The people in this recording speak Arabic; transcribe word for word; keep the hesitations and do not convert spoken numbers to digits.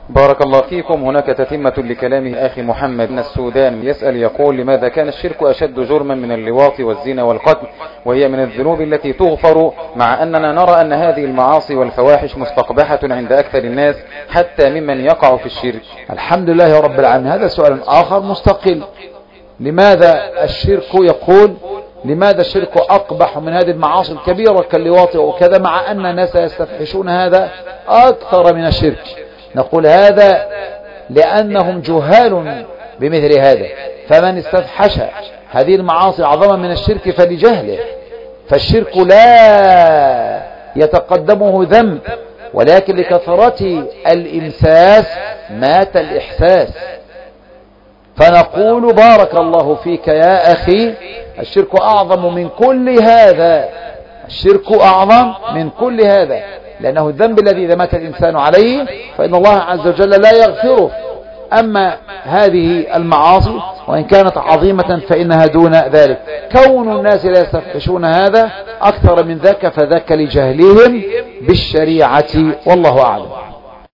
بارك الله فيكم. هناك تتمة لكلامه أخي محمد من السودان يسأل يقول: لماذا كان الشرك أشد جرما من اللواط والزنا والقتل، وهي من الذنوب التي تغفر، مع أننا نرى أن هذه المعاصي والفواحش مستقبحة عند أكثر الناس حتى ممن يقع في الشرك؟ الحمد لله رب العالمين. هذا سؤال آخر مستقل. لماذا الشرك يقول لماذا الشرك أقبح من هذه المعاصي الكبيرة كاللواط وكذا، مع أن الناس يستفحشون هذا أكثر من الشرك؟ نقول هذا لأنهم جهال بمثل هذا، فمن استفحش هذه المعاصي أعظم من الشرك فلجهله، فالشرك لا يتقدمه ذنب، ولكن لكثرة الإمساس مات الإحساس. فنقول بارك الله فيك يا أخي، الشرك أعظم من كل هذا، الشرك أعظم من كل هذا، لأنه الذنب الذي إذا مات الإنسان عليه فإن الله عز وجل لا يغفره. أما هذه المعاصي وإن كانت عظيمة فإنها دون ذلك. كون الناس لا يستفحشون هذا أكثر من ذاك فذاك لجهلهم بالشريعة، والله أعلم.